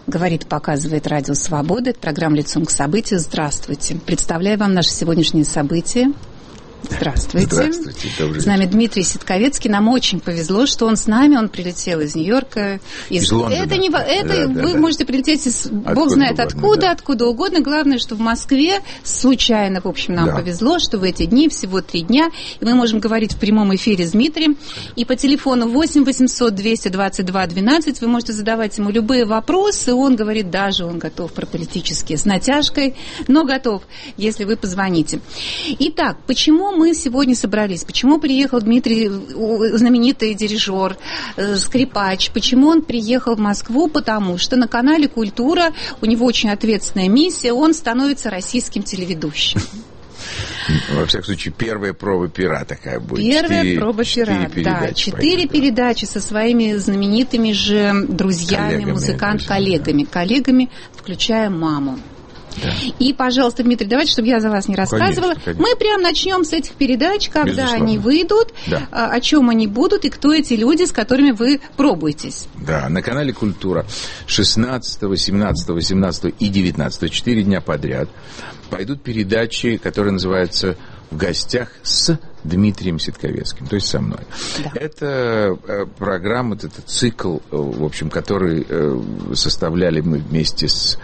Говорит, показывает Радио Свобода. Это программа «Лицом к событию». Здравствуйте. Представляю вам наше сегодняшнее событие. Здравствуйте. Здравствуйте. Добрый с нами Дмитрий Ситковецкий. Нам очень повезло, что он с нами. Он прилетел из Нью-Йорка. Из Лондона. Вы можете прилететь Бог знает откуда угодно. Главное, что в Москве случайно, в общем, нам повезло, что в эти дни всего 3 дня. И мы можем говорить в прямом эфире с Дмитрием. И по телефону 8 800 222 12 вы можете задавать ему любые вопросы. Он говорит, даже он готов про политические с натяжкой, но готов, если вы позвоните. Итак, почему мы сегодня собрались? Почему приехал Дмитрий, знаменитый дирижер, скрипач? Почему он приехал в Москву? Потому что на канале «Культура» у него очень ответственная миссия, он становится российским телеведущим. Во всяком случае, первая проба пера такая будет. Первая проба пера, да. 4 передачи со своими знаменитыми же друзьями, коллегами, включая маму. Да. И, пожалуйста, Дмитрий, давайте, чтобы я за вас не рассказывала. Конечно. Мы прямо начнем с этих передач, когда они выйдут, о чем они будут и кто эти люди, с которыми вы пробуетесь. Да, на канале «Культура» 16, 17, 18 и 19, 4 дня подряд пойдут передачи, которые называются «В гостях с Дмитрием Ситковецким», то есть со мной. Да. Это программа, это цикл, в общем, который составляли мы вместе с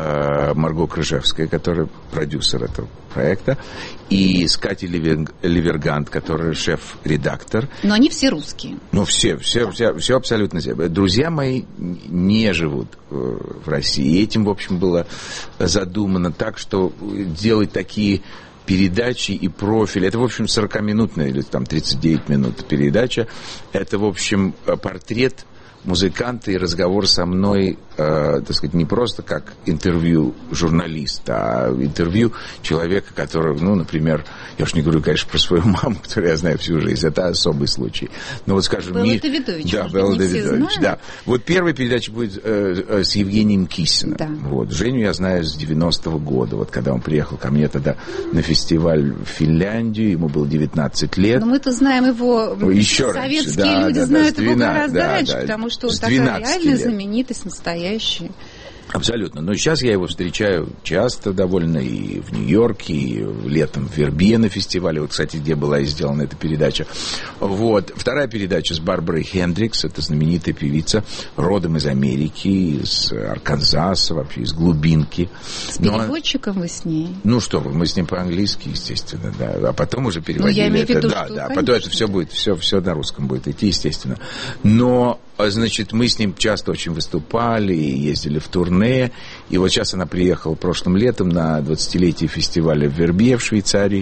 Марго Крыжевской, которая продюсер этого проекта, и с Катей Ливергант, которая шеф-редактор. Но они все русские. Ну, все абсолютно все. Друзья мои не живут в России. И этим, в общем, было задумано так, что делать такие передачи и профиль. Это, в общем, 40-минутная или там 39 минут передача. Это, в общем, портрет музыканта и разговор со мной, так сказать, не просто как интервью журналиста, а интервью человека, который, ну, например, я уж не говорю, конечно, про свою маму, которую я знаю всю жизнь, это особый случай. Но вот, скажем, Белла Давидович. Да, Белла Давидович, да. Вот первая передача будет с Евгением Кисиным. Да. Вот. Женю я знаю с 90-го года, вот когда он приехал ко мне тогда на фестиваль в Финляндию, ему было 19 лет. Но мы-то знаем его, еще советские раньше, люди знают его гораздо раньше, потому что он такая реальная знаменитость, настоящая. Абсолютно. Но сейчас я его встречаю часто довольно и в Нью-Йорке, и летом в Вербье на фестивале. Вот, кстати, где была сделана эта передача. Вот. Вторая передача с Барбарой Хендрикс. Это знаменитая певица, родом из Америки, из Арканзаса, вообще из глубинки. С переводчиком вы с ней? Ну что вы, мы с ним по-английски, естественно, да. А потом уже переводили. Я имею в виду, да. Потом это все будет, все на русском будет идти, естественно. Но, значит, мы с ним часто очень выступали, ездили в турне. И вот сейчас она приехала прошлым летом на 20-летие фестиваля в Вербье в Швейцарии.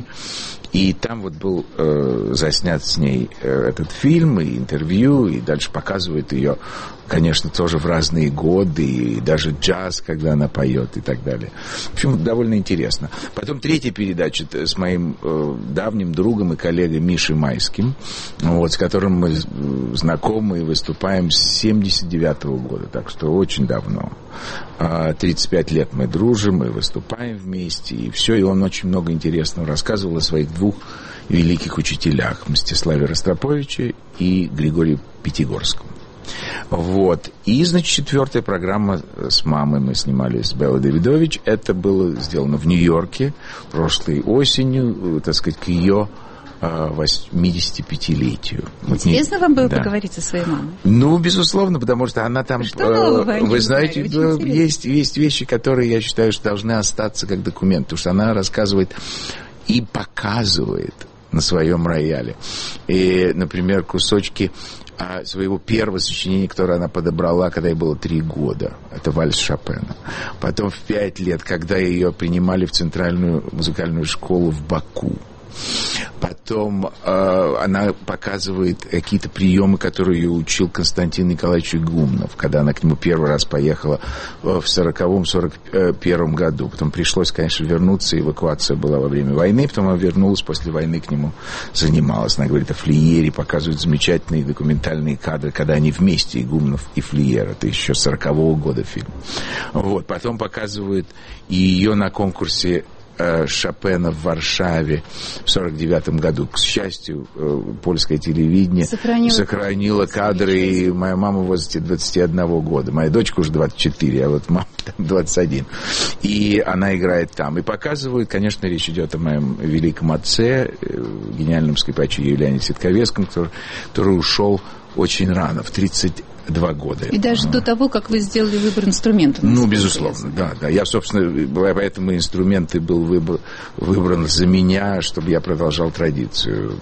И там вот был заснят с ней этот фильм и интервью, и дальше показывает ее, конечно, тоже в разные годы, и даже джаз, когда она поет и так далее. В общем, довольно интересно. Потом третья передача с моим давним другом и коллегой Мишей Майским, вот, с которым мы знакомы и выступаем с 79-го года, так что очень давно. 35 лет мы дружим и выступаем вместе, и все, и он очень много интересного рассказывал о своих 2 великих учителях, Мстиславе Ростроповиче и Григорию Пятигорском. Вот. И, значит, 4-я программа с мамой мы снимали с Беллой Давидович. Это было сделано в Нью-Йорке прошлой осенью, так сказать, к ее 85-летию. Интересно вам было поговорить со своей мамой? Ну, безусловно, потому что она там... Что нового вы знаете, есть вещи, которые, я считаю, что должны остаться как документ, потому что она рассказывает и показывает на своем рояле. И, например, кусочки своего первого сочинения, которое она подобрала, когда ей было 3 года. Это вальс Шопена. Потом в 5 лет, когда ее принимали в Центральную музыкальную школу в Баку. Потом она показывает какие-то приемы, которые ее учил Константин Николаевич Игумнов, когда она к нему первый раз поехала в 40-41 году. Потом пришлось, конечно, вернуться, эвакуация была во время войны, потом она вернулась, после войны к нему занималась. Она говорит о Флиере, показывает замечательные документальные кадры, когда они вместе, Игумнов и Флиер. Это еще 40-го года фильм. Вот. Потом показывает и ее на конкурсе Шопена в Варшаве в 1949 году. К счастью, польское телевидение сохранило кадры, и моя мама в возрасте 21 года. Моя дочка уже 24, а вот мама там 21. И она играет там. И показывают, конечно, речь идет о моем великом отце, гениальном скрипаче Юлиане Ситковецком, который ушел очень рано, в 32 года. И даже до того, как вы сделали выбор инструмента. Ну, безусловно, да. Я, собственно, поэтому инструмент и был выбран за меня, чтобы я продолжал традицию.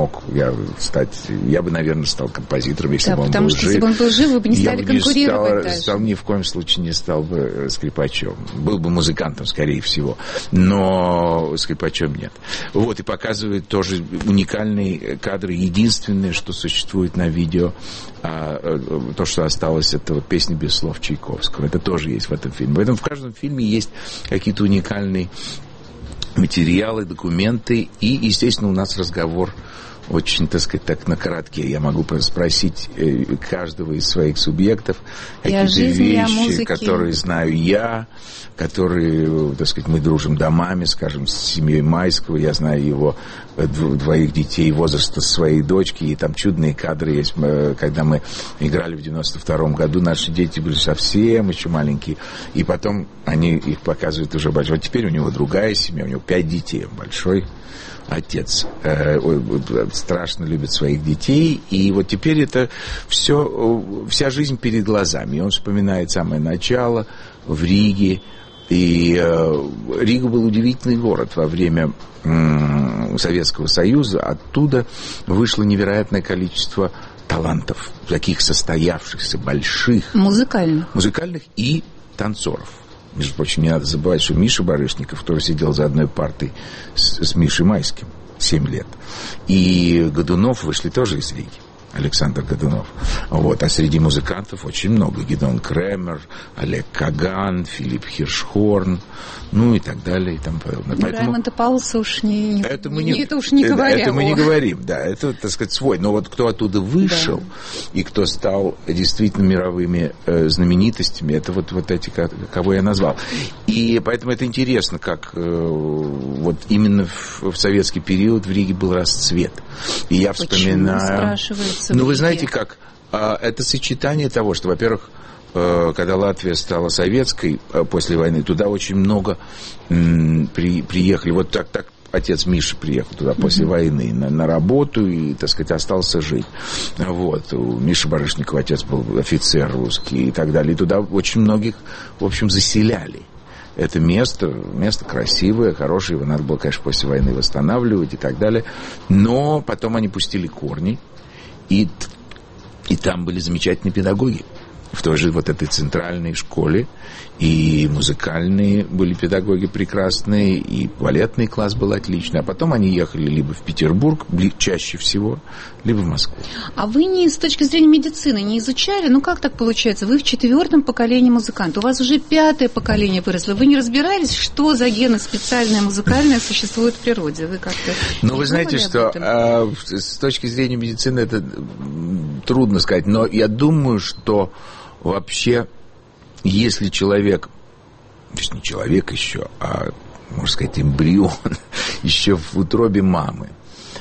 Я бы, наверное, стал композитором, если бы он был жив. Потому что, если бы он был жив, вы бы не стали конкурировать даже. Ни в коем случае не стал бы скрипачом. Был бы музыкантом, скорее всего, но скрипачом нет. Вот, и показывают тоже уникальные кадры, единственное, что существует на видео, то, что осталось, это вот «Песня без слов» Чайковского. Это тоже есть в этом фильме. Поэтому в каждом фильме есть какие-то уникальные материалы, документы. И, естественно, у нас разговор очень, так сказать, так на коротке. Я могу спросить каждого из своих субъектов какие-то вещи, которые знаю я, которые, так сказать, мы дружим домами, скажем, с семьей Майского. Я знаю его двоих детей, возраста своей дочки. И там чудные кадры есть. Когда мы играли в 92-м году, наши дети были совсем еще маленькие. И потом они их показывают уже большой. Вот теперь у него другая семья, у него 5 детей, большой отец, страшно любит своих детей, и вот теперь это вся жизнь перед глазами. И он вспоминает самое начало в Риге, и Рига был удивительный город во время Советского Союза. Оттуда вышло невероятное количество талантов, таких состоявшихся, больших. Музыкальных и танцоров. Между прочим, не надо забывать, что Миша Барышников, который сидел за одной партой с Мишей Майским 7 лет, и Годунов вышли тоже из Риги. Александр Годунов. Вот. А среди музыкантов очень много. Гидеон Кремер, Олег Каган, Филипп Хиршхорн, ну и так далее, и тому подобное. Раймонда Паулса уж не говорим. Это мы не говорим, да. Это, так сказать, свой. Но вот кто оттуда вышел, да, и кто стал действительно мировыми знаменитостями, это вот эти, кого я назвал. И поэтому это интересно, как вот именно в советский период в Риге был расцвет. И я вспоминаю... Ну, вы знаете как, это сочетание того, что, во-первых, когда Латвия стала советской после войны, туда очень много приехали. Вот так отец Миши приехал туда после войны на работу и, так сказать, остался жить. Вот. У Миши Барышникова отец был офицер русский и так далее. И туда очень многих, в общем, заселяли. Это место красивое, хорошее, его надо было, конечно, после войны восстанавливать и так далее. Но потом они пустили корни. И там были замечательные педагоги в той же вот этой центральной школе. И музыкальные были педагоги прекрасные, и балетный класс был отличный. А потом они ехали либо в Петербург, чаще всего, либо в Москву. А вы с точки зрения медицины не изучали? Ну, как так получается? Вы в 4-м поколении музыкантов. У вас уже 5-е поколение выросло. Вы не разбирались, что за гены специальные музыкальные существуют в природе? Вы как-то... Ну, вы знаете, что с точки зрения медицины это трудно сказать. Но я думаю, что вообще... Если человек, то есть не человек еще, а, можно сказать, эмбрион, еще в утробе мамы,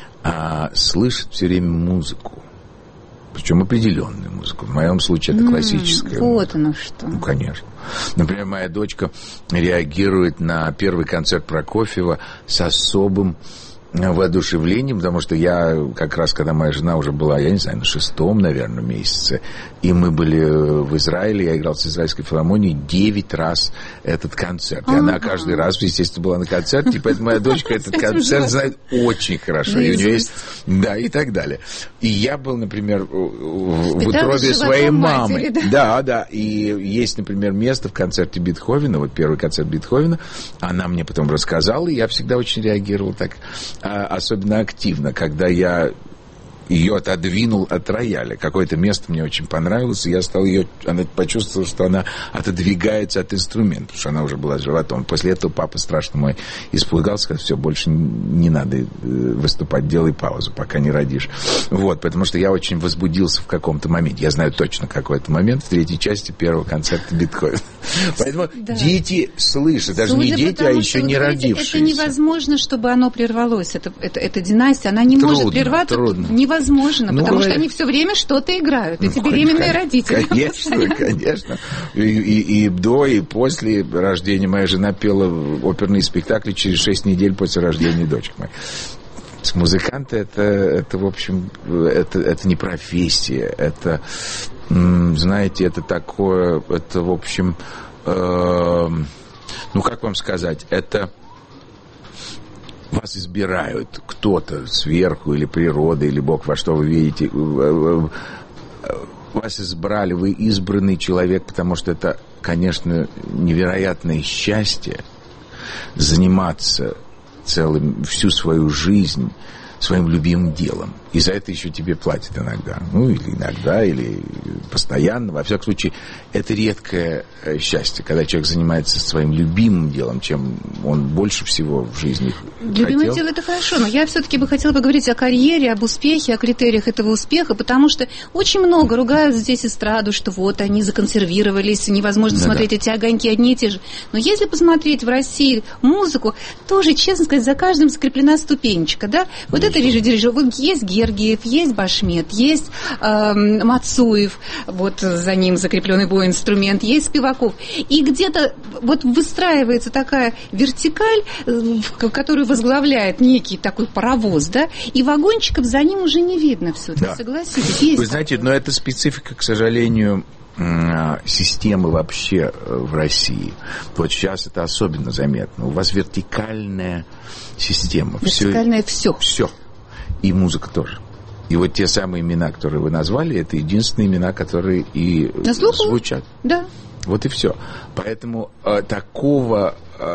слышит все время музыку, причем определенную музыку. В моем случае это классическая вот музыка. Оно что. Ну, конечно. Например, моя дочка реагирует на первый концерт Прокофьева с особым воодушевлением, потому что я как раз, когда моя жена уже была, я не знаю, на 6-м, наверное, месяце, и мы были в Израиле, я играл с израильской филармонией 9 раз этот концерт. И она каждый раз, естественно, была на концерте, и поэтому моя дочка этот концерт знает очень хорошо. И у нее есть... Да, и так далее. И я был, например, в утробе своей мамы. Да, и есть, например, место в концерте Бетховена, вот первый концерт Бетховена, она мне потом рассказала, и я всегда очень реагировал так особенно активно, когда я ее отодвинул от рояля. Какое-то место мне очень понравилось, и я стал ее... Она почувствовала, что она отодвигается от инструмента, потому что она уже была с животом. После этого папа страшно мой испугался, сказал, все, больше не надо выступать, делай паузу, пока не родишь. Вот, потому что я очень возбудился в каком-то моменте. Я знаю точно, какой это момент в 3-й части первого концерта Бетховена. Поэтому дети слышат, даже не дети, а еще не родившиеся. Это невозможно, чтобы оно прервалось, эта династия, она не может прерваться. Невозможно, потому что они все время что-то играют, эти беременные родители. Конечно. И до, и после рождения моя жена пела оперные спектакли через 6 недель после рождения дочки моей. Музыканты это в общем, это не профессия, это, знаете, это такое, это, в общем, как вам сказать, это вас избирают кто-то сверху, или природа, или Бог, во что вы видите, вас избрали, вы избранный человек, потому что это, конечно, невероятное счастье заниматься всю свою жизнь своим любимым делом. И за это еще тебе платят иногда. Или постоянно. Во всяком случае, это редкое счастье, когда человек занимается своим любимым делом, чем он больше всего в жизни Любимое дело — это хорошо, но я все-таки бы хотела поговорить о карьере, об успехе, о критериях этого успеха, потому что очень много ругают здесь эстраду, что вот они законсервировались, невозможно смотреть эти огоньки одни и те же. Но если посмотреть в России музыку, тоже, честно сказать, за каждым закреплена ступенечка, да? Вот это дирижер, вот есть Гергиев, есть Башмет, есть Мацуев, вот за ним закрепленный бой инструмент, есть Спиваков. И где-то вот выстраивается такая вертикаль, которую возглавляет некий такой паровоз, да, и вагончиков за ним уже не видно все-таки, согласитесь. Есть Вы знаете, но это специфика, к сожалению, системы вообще в России. Вот сейчас это особенно заметно. У вас вертикальная система. Вертикальное все. Все. И музыка тоже. И вот те самые имена, которые вы назвали, это единственные имена, которые и звучат. Да. Вот и все. Поэтому такого,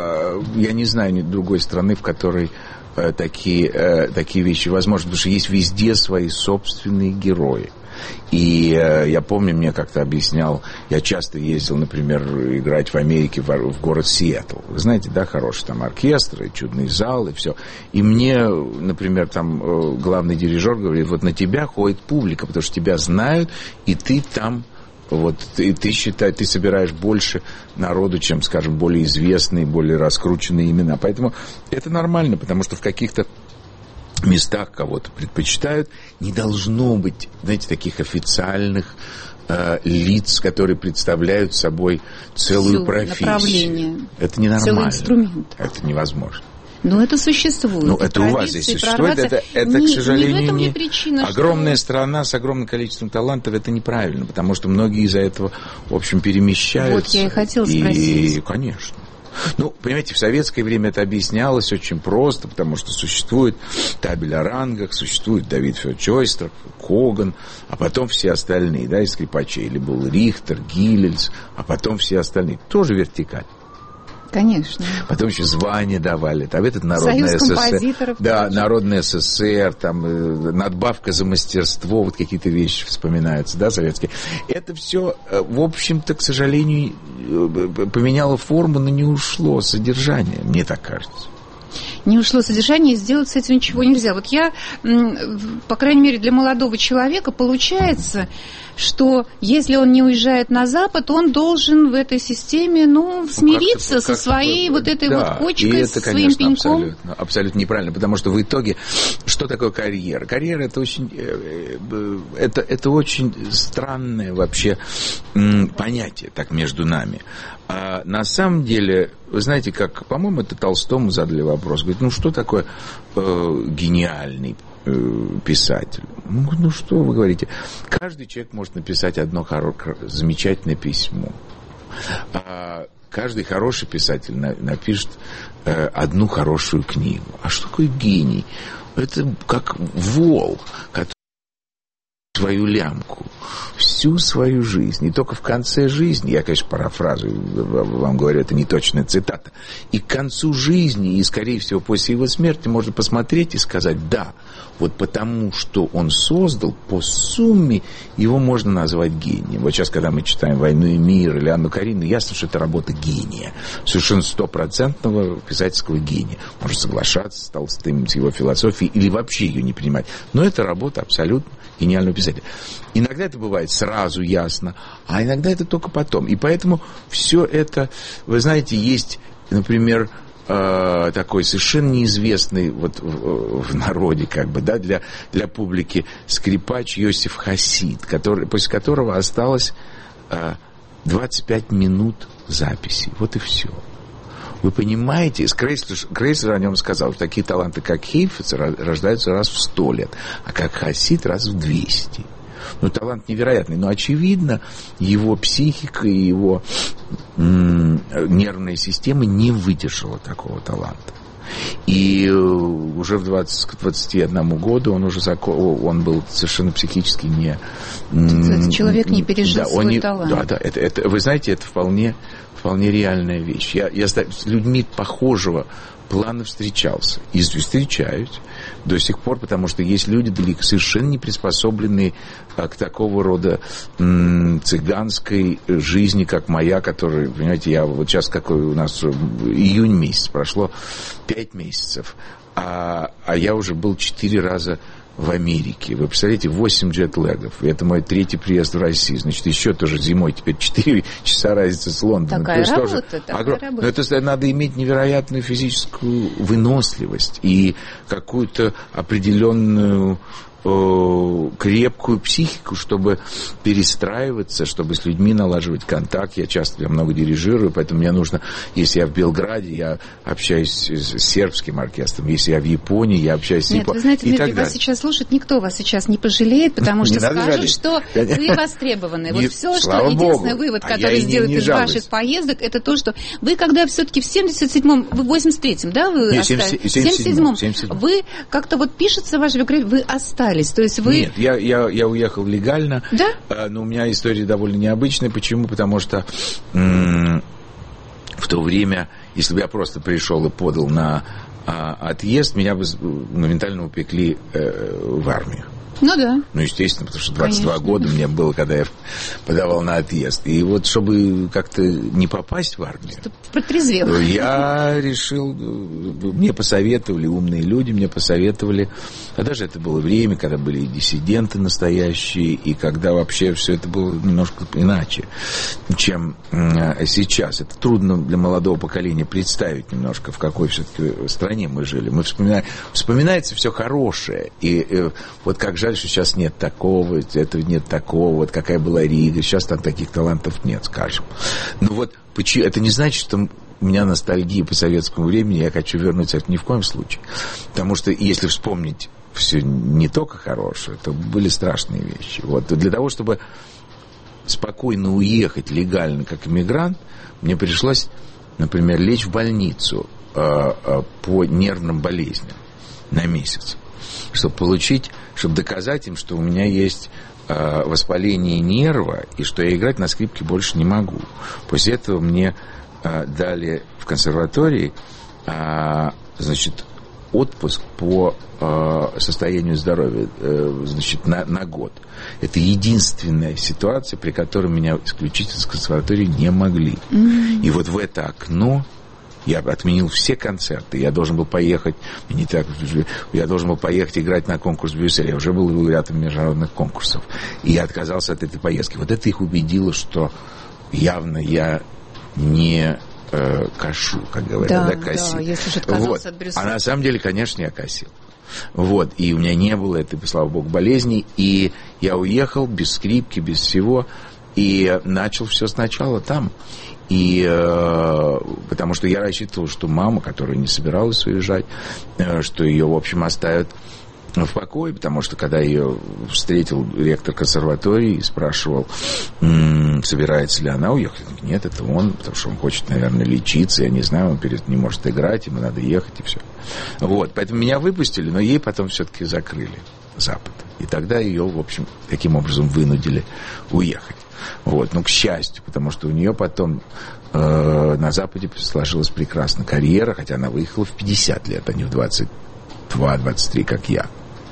я не знаю ни другой страны, в которой такие вещи возможны, потому что есть везде свои собственные герои. И я помню, мне как-то объяснял, я часто ездил, например, играть в Америке в город Сиэтл. Вы знаете, да, хороший там оркестр, и чудный зал, и все. И мне, например, там главный дирижер говорит, вот на тебя ходит публика, потому что тебя знают, и ты там, вот, и ты считаешь, ты собираешь больше народу, чем, скажем, более известные, более раскрученные имена. Поэтому это нормально, потому что в каких-то местах кого-то предпочитают, не должно быть, знаете, таких официальных лиц, которые представляют собой целую профессию. Это ненормально. Целый инструмент. Это невозможно. Но это существует. Ну, это у вас здесь существует. Это к сожалению, не причина, огромная страна с огромным количеством талантов, это неправильно, потому что многие из-за этого, в общем, перемещаются. Вот я и хотела спросить. Конечно. Ну, понимаете, в советское время это объяснялось очень просто, потому что существует табель о рангах, существует Давид Федорович Ойстрах, Коган, а потом все остальные, да, из скрипачей. Или был Рихтер, Гиллельс, а потом все остальные. Тоже вертикаль. Конечно. Потом еще звания давали. Там этот Народный СССР. Да, Народный СССР, там надбавка за мастерство, вот какие-то вещи вспоминаются, да, советские. Это все, в общем-то, к сожалению, поменяло форму, но не ушло содержание, мне так кажется. Не ушло содержание, и сделать с этим ничего нельзя. Вот я, по крайней мере, для молодого человека получается, что если он не уезжает на Запад, он должен в этой системе, смириться со своей вот этой вот кочкой, это, со своим пеньком. Абсолютно неправильно, потому что в итоге, что такое карьера? Карьера это очень странное вообще понятие, так между нами. А на самом деле, вы знаете, как, по-моему, это Толстому задали вопрос. Говорит, что такое гениальный писатель? Ну, что вы говорите? Каждый человек может написать одно замечательное письмо. А каждый хороший писатель напишет одну хорошую книгу. А что такое гений? Это как вол, который свою лямку всю свою жизнь, и только в конце жизни, я, конечно, парафразую, вам говорю, это не точная цитата, и к концу жизни, и, скорее всего, после его смерти можно посмотреть и сказать, да, вот потому что он создал, по сумме его можно назвать гением. Вот сейчас, когда мы читаем «Войну и мир» или «Анну Каренину», ясно, что это работа гения, совершенно стопроцентного писательского гения. Можно соглашаться с Толстым, с его философией, или вообще ее не принимать, но это работа абсолютно гениального писателя. далее. Иногда это бывает сразу ясно, а иногда это только потом. И поэтому все это, вы знаете, есть, например, такой совершенно неизвестный вот в народе, как бы, да, для публики скрипач Йосиф Хасид, после которого осталось 25 минут записи. Вот и все. Вы понимаете, Крейслер о нем сказал, что такие таланты, как Хейфец, рождаются раз в 100 лет, а как Хасид раз в 200. Ну, талант невероятный, но, очевидно, его психика и его нервная система не выдержала такого таланта. И уже к 21 году он был совершенно психически не... Человек не пережил свой талант. Да, это, вы знаете, это вполне реальная вещь. Я с людьми похожего плана встречался. И встречаюсь до сих пор, потому что есть люди, совершенно не приспособленные к такого рода цыганской жизни, как моя, которая, понимаете, я вот сейчас какой у нас июнь месяц, прошло 5 месяцев, а я уже был 4 раза в Америке. Вы представляете, 8 джетлэгов. И это мой 3-й приезд в Россию. Значит, еще тоже зимой теперь 4 часа разница с Лондоном. Такая работа. Но это надо иметь невероятную физическую выносливость и какую-то определенную крепкую психику, чтобы перестраиваться, чтобы с людьми налаживать контакт. Я много дирижирую, поэтому мне нужно, если я в Белграде, я общаюсь с сербским оркестром, если я в Японии, я общаюсь с Нет, вы знаете, Дмитрий, вас сейчас слушает, никто вас сейчас не пожалеет, потому что скажут, что вы востребованы. Вот все, что единственный вывод, который сделают из ваших поездок, это то, что вы, когда все-таки в 77-м, в 83-м, да, вы остались? В 77-м. Вы как-то вот пишется в вашей биографии, вы остались. То есть вы... Нет, я уехал легально, да? Но у меня история довольно необычная. Почему? Потому что в то время, если бы я просто пришел и подал на отъезд, меня бы моментально упекли в армию. Ну да. Ну, естественно, потому что 22 года мне было, когда я подавал на отъезд. И вот, чтобы как-то не попасть в армию, чтобы протрезвел. Я решил, мне посоветовали, умные люди мне посоветовали, а даже это было время, когда были и диссиденты настоящие, и когда вообще все это было немножко иначе, чем сейчас. Это трудно для молодого поколения представить немножко, в какой все-таки стране мы жили. Вспоминается все хорошее, и вот как жаль, что сейчас нет такого, этого нет такого, вот какая была Рига, сейчас там таких талантов нет, скажем. Но вот это не значит, что у меня ностальгия по советскому времени, я хочу вернуться, это ни в коем случае. Потому что если вспомнить все не только хорошее, то были страшные вещи. Вот. Для того, чтобы спокойно уехать легально как иммигрант, мне пришлось, например, лечь в больницу по нервным болезням на месяц, чтобы доказать им, что у меня есть воспаление нерва, и что я играть на скрипке больше не могу. После этого мне дали в консерватории, значит, отпуск по состоянию здоровья, значит, на год. Это единственная ситуация, при которой меня исключить из консерватории не могли. И вот в это окно я отменил все концерты. Я должен был поехать, играть на конкурс Брюсселя. Я уже был лауреатом международных конкурсов. И я отказался от этой поездки. Вот это их убедило, что явно я не кашу, как говорят, да, косил. Да, если же отказался от Брюсселя. А на самом деле, конечно, я косил. Вот. И у меня не было этой, слава богу, болезней. И я уехал без скрипки, без всего. И начал все сначала там. И потому что я рассчитывал, что мама, которая не собиралась уезжать, что ее, в общем, оставят в покое, потому что когда ее встретил ректор консерватории и спрашивал, собирается ли она уехать, нет, это он, потому что он хочет, наверное, лечиться, я не знаю, он не может играть, ему надо ехать и все. Вот, поэтому меня выпустили, но ей потом все-таки закрыли Запад. И тогда ее, в общем, таким образом вынудили уехать. Вот, ну, к счастью, потому что у нее потом на Западе сложилась прекрасная карьера, хотя она выехала в 50 лет, а не в 22-23, как я.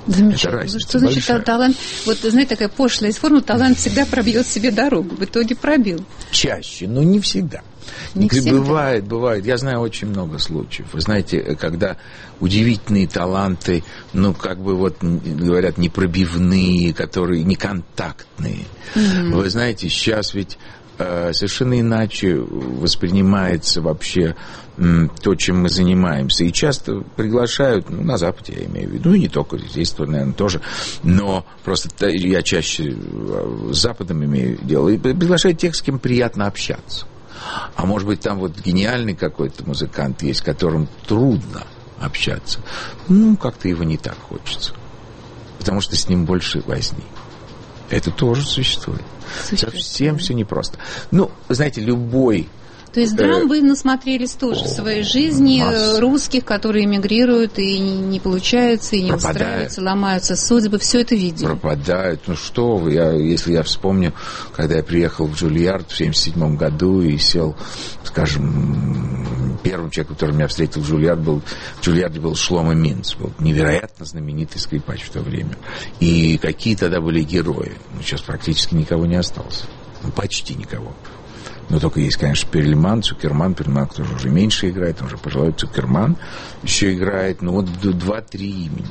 Замечательно. Это разница. Что значит талант? Вот, знаете, такая пошлая форма, талант всегда пробьет себе дорогу. В итоге пробил. Чаще, но не всегда. Не бывает. Я знаю очень много случаев. Вы знаете, когда удивительные таланты, говорят, непробивные, которые неконтактные. Вы знаете, сейчас ведь совершенно иначе воспринимается вообще то, чем мы занимаемся. И часто приглашают, на Западе я имею в виду, и не только здесь, наверное, тоже, но просто я чаще с Западом имею дело, и приглашают тех, с кем приятно общаться. А может быть, там гениальный какой-то музыкант есть, с которым трудно общаться. Как-то его не так хочется. Потому что с ним больше возни. Это тоже существует. Совсем все непросто. Знаете, любой... То есть драм вы насмотрелись тоже в своей жизни, русских, которые эмигрируют и не получаются, и не устраиваются, ломаются судьбы, все это видели. Пропадают. Что вы, если я вспомню, когда я приехал в Джульярд в 1977 году и сел, скажем, первым человеком, который меня встретил в Джульярде был Шломо Минц, был невероятно знаменитый скрипач в то время. И какие тогда были герои? Сейчас практически никого не осталось. Почти никого. Но только есть, конечно, Перльман, Цукерман, который уже меньше играет, он уже пожилой, Цукерман еще играет, 2-3 имени.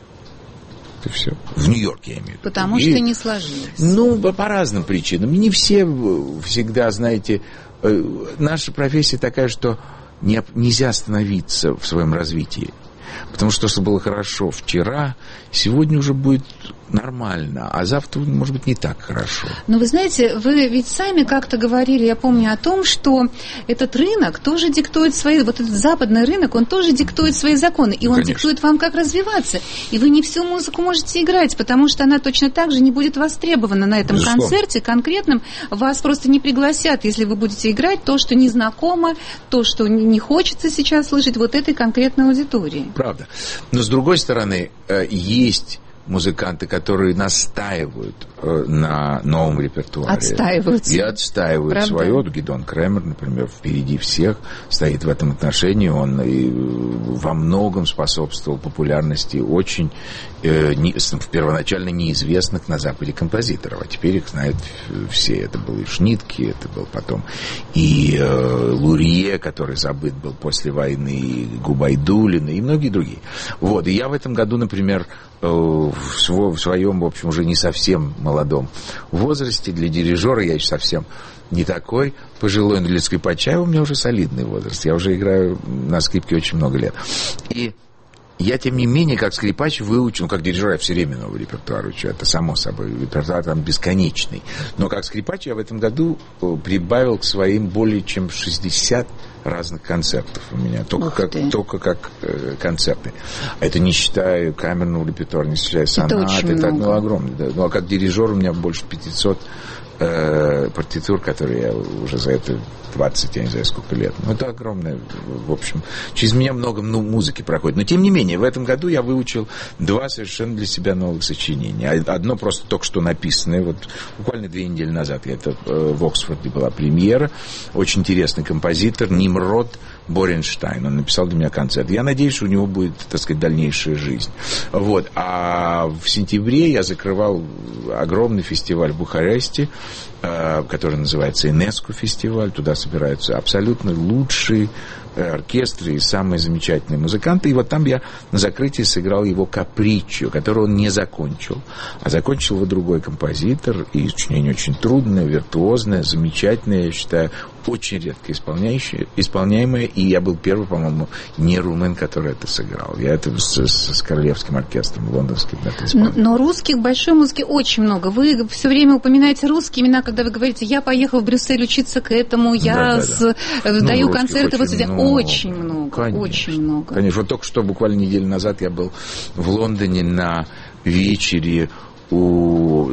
Это все. В Нью-Йорке, я имею в виду. Потому что не сложилось. По разным причинам. Не все всегда, знаете, наша профессия такая, что нельзя остановиться в своем развитии. Потому что то, что было хорошо вчера, сегодня уже будет нормально, а завтра, может быть, не так хорошо. Но вы знаете, вы ведь сами как-то говорили, я помню, о том, что этот рынок тоже диктует свои... Вот этот западный рынок, он тоже диктует свои законы. И он диктует вам, как развиваться. И вы не всю музыку можете играть, потому что она точно так же не будет востребована на этом концерте конкретном. Вас просто не пригласят, если вы будете играть то, что незнакомо, то, что не хочется сейчас слышать вот этой конкретной аудитории. Правда. Но, с другой стороны, есть музыканты, которые настаивают на новом репертуаре. Отстаивают. И отстаивают свое. Гидеон Кремер, например, впереди всех стоит в этом отношении. Он и во многом способствовал популярности очень первоначально неизвестных на Западе композиторов. А теперь их знают все. Это был и Шнитке, это был потом и Лурье, который забыт был после войны, и Губайдулин, и многие другие. И я в этом году, например, в своем, в общем, уже не совсем молодом возрасте, для дирижера я еще совсем не такой пожилой, но для скрипача у меня уже солидный возраст. Я уже играю на скрипке очень много лет. И я, тем не менее, как скрипач выучил, как дирижер я все время новый репертуар учу, это само собой, репертуар там бесконечный. Но как скрипач я в этом году прибавил к своим более чем 60 разных концертов у меня, только как концерты. Это не считая камерного репертуара, не считая сонат, это огромное. Да. А как дирижер у меня больше 500 партитур, которые я уже за это 20, я не знаю, сколько лет. Это огромное, в общем. Через меня много музыки проходит. Но, тем не менее, в этом году я выучил 2 совершенно для себя новых сочинения. Одно просто только что написанное. Буквально 2 недели назад это в Оксфорде была премьера. Очень интересный композитор Нимрод Боренштайн. Он написал для меня концерт. Я надеюсь, что у него будет, так сказать, дальнейшая жизнь. А в сентябре я закрывал огромный фестиваль в Бухаресте, который называется ЮНЕСКО фестиваль. Туда собираются абсолютно лучшие оркестры и самые замечательные музыканты. И там я на закрытии сыграл его «Каприччо», который он не закончил. А закончил его другой композитор. И сочинение очень трудное, виртуозное, замечательное, я считаю, очень редко исполняемое. И я был первый, по-моему, не румын, который это сыграл. Я это с Королевским оркестром лондонским это исполнял. Но русских, большой музыки очень много. Вы все время упоминаете русские имена, когда вы говорите, я поехал в Брюссель учиться к этому, я даю концерты. Очень много, конечно, очень много. Конечно, только что, буквально неделю назад я был в Лондоне на вечере у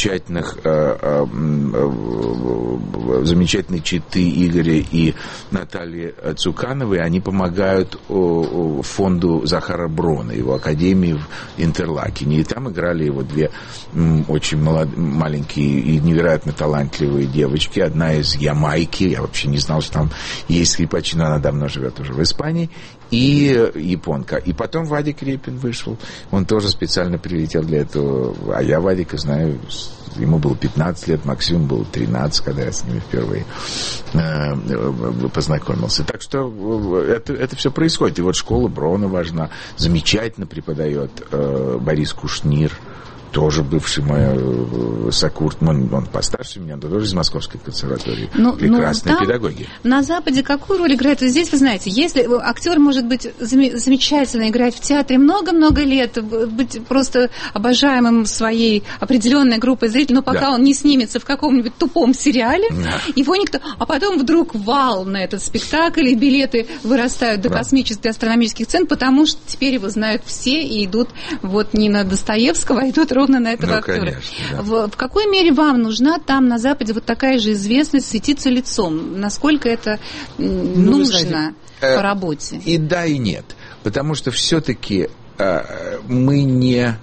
замечательной четы Игоря и Натальи Цукановой, они помогают фонду Захара Брона, его академии в Интерлакене. И там играли его две очень маленькие и невероятно талантливые девочки. Одна из Ямайки, я вообще не знал, что там есть скрипачи, но она давно живет уже в Испании, и японка. И потом Вадик Репин вышел. Он тоже специально прилетел для этого. А я Вадика знаю, ему было 15 лет, Максиму было 13, когда я с ними впервые познакомился. Так что это все происходит. И вот школа Брона важна. Замечательно преподает Борис Кушнир, тоже бывший мой сокурс, он постарше меня, он тоже из Московской консерватории. Прекрасные педагоги. На Западе какую роль играет? Здесь, вы знаете, если актер может быть замечательно играть в театре много-много лет, быть просто обожаемым своей определенной группой зрителей, но пока он не снимется в каком-нибудь тупом сериале, его никто... А потом вдруг вал на этот спектакль, и билеты вырастают до космических, астрономических цен, потому что теперь его знают все и идут вот не на Достоевского, а идут ровно на этого актера. Конечно, в какой мере вам нужна там на Западе вот такая же известность, светиться лицом? Насколько это нужно по работе? И да, и нет. Потому что все-таки мы не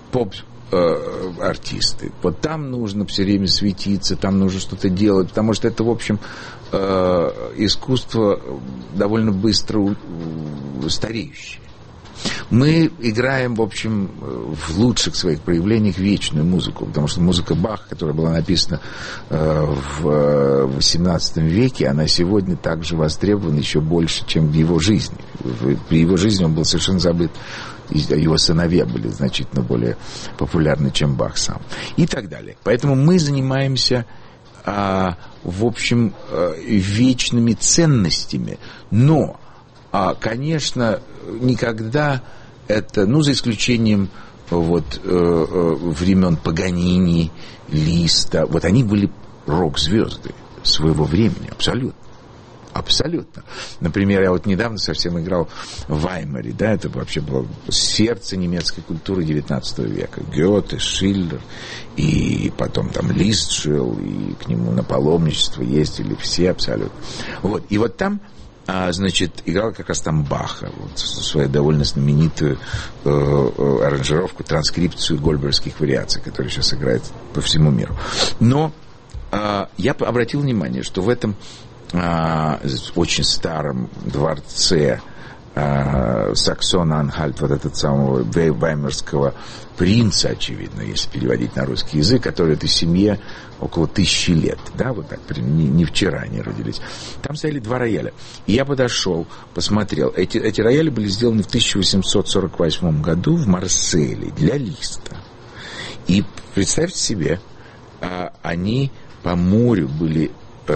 поп-артисты. Вот там нужно все время светиться, там нужно что-то делать, потому что это, в общем, искусство довольно быстро стареющее. Мы играем, в общем, в лучших своих проявлениях вечную музыку, потому что музыка Баха, которая была написана в XVIII веке, она сегодня также востребована еще больше, чем в его жизни. При его жизни он был совершенно забыт, его сыновья были значительно более популярны, чем Бах сам, и так далее. Поэтому мы занимаемся, в общем, вечными ценностями, но конечно, никогда это, за исключением времен Паганини, Листа, вот они были рок-звезды своего времени, абсолютно. Абсолютно. Например, я вот недавно совсем играл в Ваймаре, это вообще было сердце немецкой культуры XIX века. Гёте, Шиллер, и потом там Лист жил, и к нему на паломничество ездили все абсолютно. И вот там играл как раз там Баха, свою довольно знаменитую аранжировку, транскрипцию гольбергских вариаций, которая сейчас играет по всему миру. Но я обратил внимание, что в этом очень старом дворце Саксон-Анхальт, вот этот самого веймарского принца, очевидно, если переводить на русский язык, который этой семье около 1000 лет, вот так, не вчера они родились. Там стояли 2 рояля. И я подошел, посмотрел. Эти рояли были сделаны в 1848 году в Марселе для Листа. И представьте себе, они по морю были,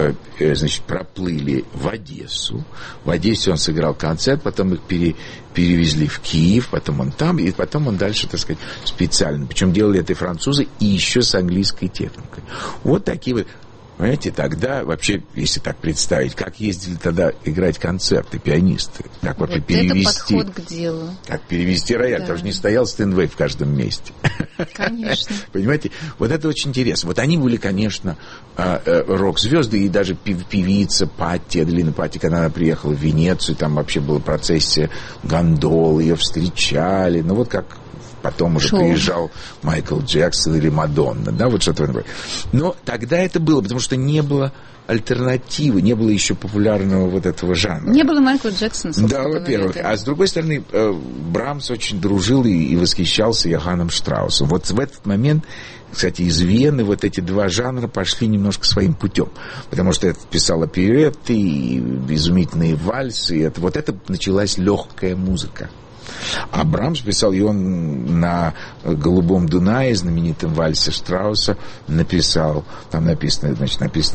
проплыли в Одессу. В Одессе он сыграл концерт, потом их перевезли в Киев, потом он там, и потом он дальше, так сказать, специально. Причем делали это и французы, и еще с английской техникой. Вот такие вот. Понимаете, тогда вообще, если так представить, как ездили тогда играть концерты пианисты, как вообще перевести... Это подход к делу. Как перевести рояль, потому что не стоял Стэнвей в каждом месте. Конечно. Понимаете, вот это очень интересно. Вот они были, конечно, рок-звезды, и даже певица Патти, Аделина Патти, когда она приехала в Венецию, там вообще была процессия гондол, ее встречали, вот как... Потом уже приезжал Майкл Джексон или Мадонна, вот что-то такое. Но тогда это было, потому что не было альтернативы, не было еще популярного вот этого жанра. Не было Майкла Джексона, собственно говоря. Во-первых. А с другой стороны, Брамс очень дружил и восхищался Йоханном Штраусом. Вот в этот момент, кстати, из Вены вот эти 2 жанра пошли немножко своим путем. Потому что это писал оперетты, и изумительные вальсы. И вот это началась легкая музыка. А Брамс писал, и он на «Голубом Дунае», знаменитом вальсе Штрауса, написал, там написано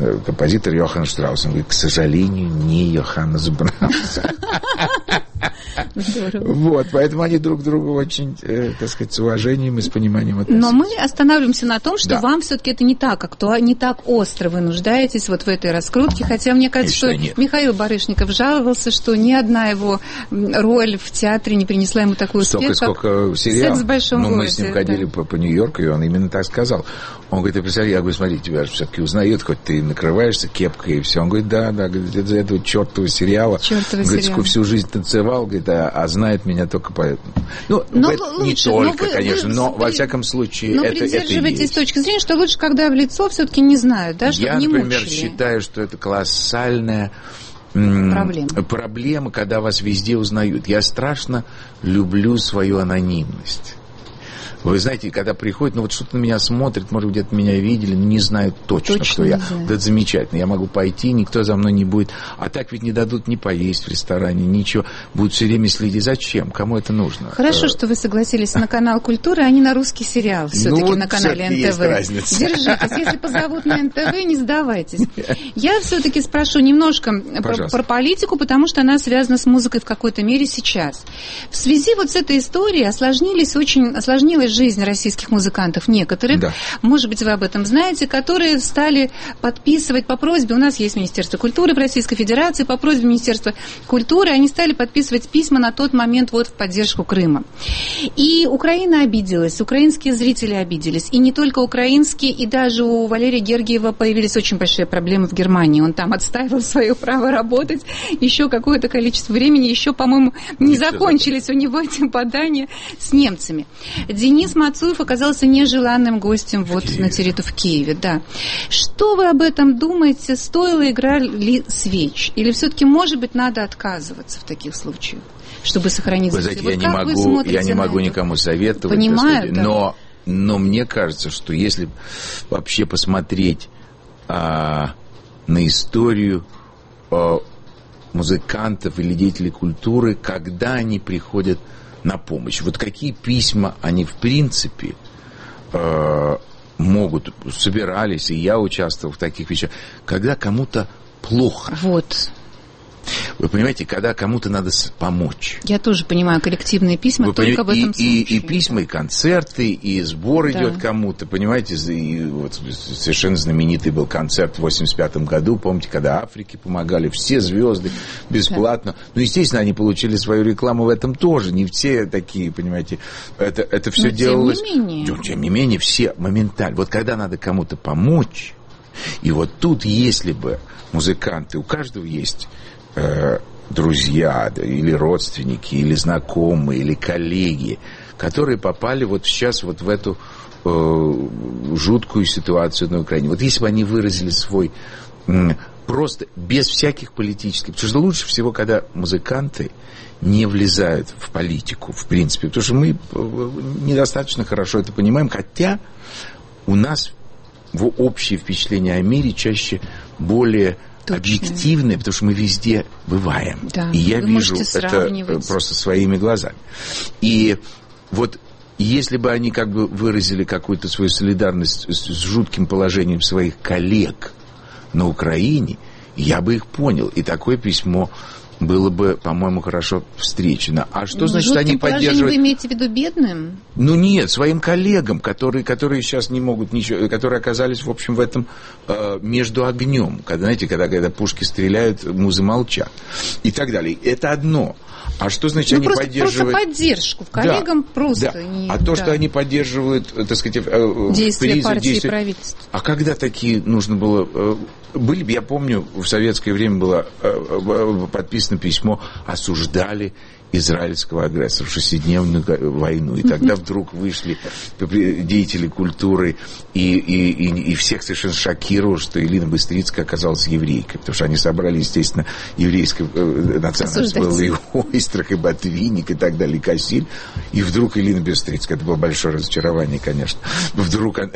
композитор Йохан Штраус. Он говорит, к сожалению, не Йоханнес Брамс. Вот, поэтому они друг к другу очень, так сказать, с уважением и с пониманием относятся. Но мы останавливаемся на том, что вам все-таки это не так актуально, не так остро вы нуждаетесь вот в этой раскрутке, хотя мне кажется, что Михаил Барышников жаловался, что ни одна его роль в театре не принесла ему такой успех, сколько сериалов. «Секс в большом городе». Мы с ним ходили по Нью-Йорку, и он именно так сказал. Он говорит, ты представляешь, я говорю, смотри, тебя же все-таки узнают, хоть ты накрываешься кепкой и все. Он говорит, да, говорит, из-за этого чертового сериала. Говорит, всю жизнь танцевал, говорит, а знает меня только поэтому. Ну, не только, конечно, но во всяком случае это есть. Но придерживаетесь точки зрения, что лучше, когда в лицо все-таки не знают, да, чтобы не мучили. Я, например, считаю, что это колоссальная проблема, когда вас везде узнают. Я страшно люблю свою анонимность. Вы знаете, когда приходят, вот что-то на меня смотрит, может, где-то меня видели, но не знают точно кто я. Вот это замечательно. Я могу пойти, никто за мной не будет. А так ведь не дадут ни поесть в ресторане, ничего. Будут все время следить. Зачем? Кому это нужно? Хорошо, что вы согласились на канал «Культура», а не на русский сериал все-таки на канале НТВ. Есть разница. Держитесь. Если позовут на НТВ, не сдавайтесь. Я все-таки спрошу немножко про политику, потому что она связана с музыкой в какой-то мере сейчас. В связи вот с этой историей осложнилась жизнь российских музыкантов некоторых, может быть, вы об этом знаете, которые стали подписывать по просьбе, у нас есть Министерство культуры в Российской Федерации, по просьбе Министерства культуры они стали подписывать письма на тот момент вот в поддержку Крыма. И Украина обиделась, украинские зрители обиделись, и не только украинские, и даже у Валерия Гергиева появились очень большие проблемы в Германии, он там отстаивал свое право работать еще какое-то количество времени, еще, по-моему, не закончились у него эти бадания с немцами. Денис Мацуев оказался нежеланным гостем вот на территории в Киеве, да. Что вы об этом думаете? Стоила игра ли свеч? Или все-таки, может быть, надо отказываться в таких случаях, чтобы сохранить зрителей? Вы знаете, я не могу никому советовать. Понимаю, да. Но мне кажется, что если вообще посмотреть на историю музыкантов или деятелей культуры, когда они приходят на помощь. Вот какие письма они, в принципе, собирались, и я участвовал в таких вещах, когда кому-то плохо. Вот. Вы понимаете, когда кому-то надо помочь. Я тоже понимаю, коллективные письма только в этом случае. И письма, и концерты, и сбор идет кому-то, понимаете. И вот совершенно знаменитый был концерт в 1985 году, помните, когда Африке помогали, все звезды бесплатно. Ну, естественно, они получили свою рекламу в этом тоже. Не все такие, понимаете, это все делалось. Тем не менее, все моментально. Вот когда надо кому-то помочь, и вот тут, если бы музыканты, у каждого есть друзья, или родственники, или знакомые, или коллеги, которые попали вот сейчас вот в эту жуткую ситуацию на Украине. Вот если бы они выразили свой просто без всяких политических... Потому что лучше всего, когда музыканты не влезают в политику, в принципе. Потому что мы недостаточно хорошо это понимаем, хотя у нас общее впечатление о мире чаще более... объективные, потому что мы везде бываем. Да, и я вижу это просто своими глазами. И вот если бы они как бы выразили какую-то свою солидарность с жутким положением своих коллег на Украине, я бы их понял. И такое письмо было бы, по-моему, хорошо встречено. А что значит они поддерживают... Вы имеете в виду бедным? Ну нет, своим коллегам, которые сейчас не могут ничего, которые оказались, в общем, в этом между огнем. Когда пушки стреляют, музы молчат. И так далее. Это одно. А что значит они поддерживают... Просто поддержку. Коллегам просто не... А то, что они поддерживают, так сказать... Действия партии и правительства. А когда такие нужно было... я помню, в советское время было подписано письмо, осуждали израильского агрессора, шестидневную войну. И тогда вдруг вышли деятели культуры и всех совершенно шокировало, что Элина Быстрицкая оказалась еврейкой. Потому что они собрали, естественно, еврейское национальность было и Ойстрах, и Ботвинник, и так далее, и Кассиль. И вдруг Элина Быстрицкая, это было большое разочарование, конечно. Вдруг она...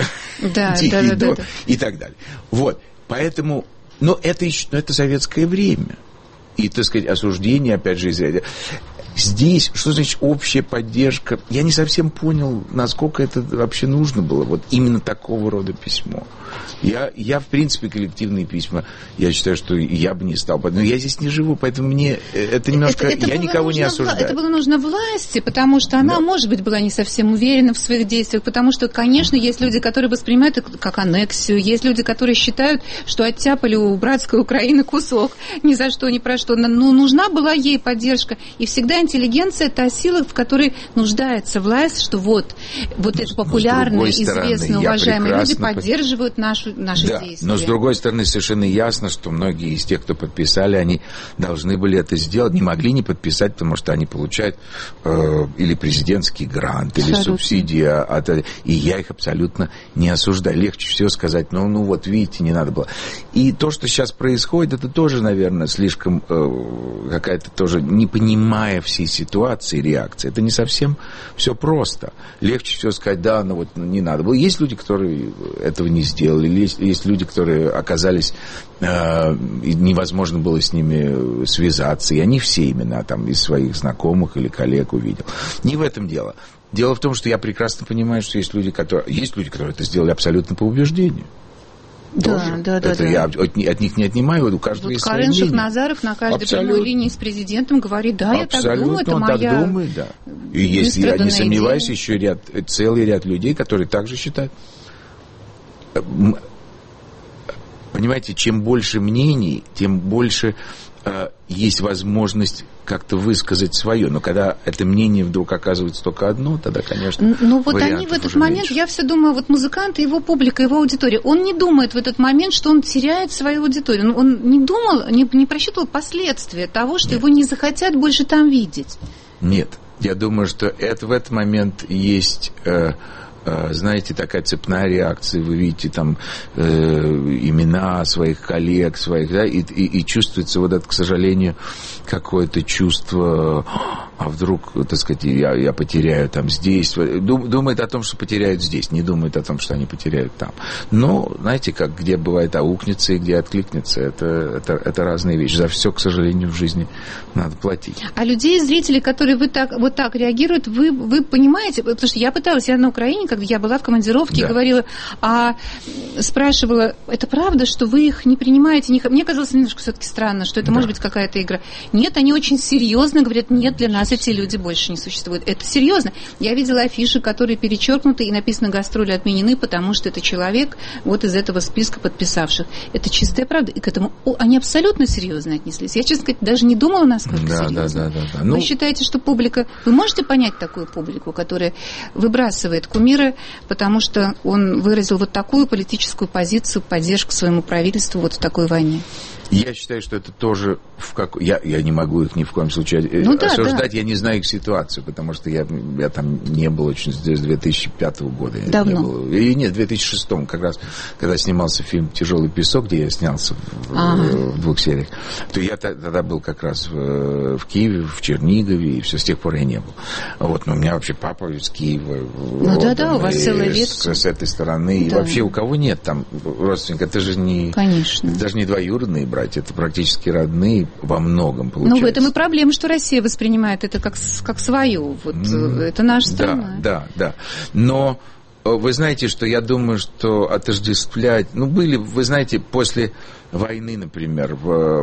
И так далее. Вот. Поэтому... Но это советское время. И, так сказать, осуждение, опять же, Израиля. Здесь, что значит общая поддержка? Я не совсем понял, насколько это вообще нужно было, вот именно такого рода письмо. Я в принципе, коллективные письма, я считаю, что я бы не стал. Но я здесь не живу, поэтому мне это немножко... я никого не осуждаю. Это было нужно власти, потому что она, может быть, была не совсем уверена в своих действиях, потому что, конечно, есть люди, которые воспринимают это как аннексию, есть люди, которые считают, что оттяпали у братской Украины кусок, ни за что, ни про что. Но нужна была ей поддержка. И всегда интеллигенция – та сила, в которой нуждается власть, что вот эти популярные, известные, уважаемые люди поддерживают наши действия. Но, с другой стороны, совершенно ясно, что многие из тех, кто подписали, они должны были это сделать, не могли не подписать, потому что они получают или президентский грант, или субсидии. И я их абсолютно не осуждаю. Легче всего сказать, ну вот, видите, не надо было. И то, что сейчас происходит, это тоже, наверное, слишком какая-то тоже, не понимая всей ситуации, реакции. Это не совсем все просто. Легче всего сказать, да, не надо было. Есть люди, которые этого не сделали, есть люди, которые оказались, невозможно было с ними связаться, и они все имена там из своих знакомых или коллег увидел. Не в этом дело. Дело в том, что я прекрасно понимаю, что есть люди, которые это сделали абсолютно по убеждению. Да. Я от них не отнимаю, у каждого есть свое мнение. Шахназаров на каждой прямой линии с президентом говорит, да, я так думаю, это моя... так думает, да. И если я не сомневаюсь, еще целый ряд людей, которые также считают. Понимаете, чем больше мнений, тем больше есть возможность как-то высказать свое. Но когда это мнение вдруг оказывается только одно, тогда, конечно, ну вот они в этот момент, меньше. Я все думаю, вот музыкант, его публика, его аудитория, он не думает в этот момент, что он теряет свою аудиторию. Он не думал, не просчитывал последствия того, что его не захотят больше там видеть. Нет, я думаю, что в этот момент есть... знаете, такая цепная реакция, вы видите там имена своих коллег, да, и чувствуется вот это, к сожалению, какое-то чувство, а вдруг, так сказать, я потеряю там здесь, думает о том, что потеряют здесь, не думает о том, что они потеряют там. Но, знаете, как где бывает аукнется и где откликнется, это разные вещи. За все, к сожалению, в жизни надо платить. А людей, зрителей, которые вот так реагируют, вы понимаете, потому что я на Украине, когда я была в командировке, и говорила, спрашивала, это правда, что вы их не принимаете? Мне казалось немножко все-таки странно, что это может быть какая-то игра. Нет, они очень серьезно говорят, нет, для нас эти люди больше не существуют. Это серьезно. Я видела афиши, которые перечеркнуты и написано «Гастроли отменены», потому что это человек вот из этого списка подписавших. Это чистая правда. И к этому они абсолютно серьезно отнеслись. Я, честно сказать, даже не думала, насколько серьезно. Да. Вы считаете, что публика... Вы можете понять такую публику, которая выбрасывает кумира, потому что он выразил вот такую политическую позицию, поддержку своему правительству вот в такой войне? Я считаю, что это тоже... Я не могу их ни в коем случае осуждать, я не знаю их ситуацию, потому что я там не был очень с 2005 года. Давно? Нет, в 2006, как раз, когда снимался фильм «Тяжелый песок», где я снялся в 2 сериях, то я тогда был как раз в Киеве, в Чернигове, и все, с тех пор я не был. Но у меня вообще папа из Киева. У вас целая ветка. С этой стороны. И вообще у кого нет там родственника, это же не... Конечно. Даже не двоюродные братья, это практически родные во многом получается. В этом и проблема, что Россия воспринимает это как свою. Это наша страна. Да. Но вы знаете, что я думаю, что отождествлять... вы знаете, после войны, например,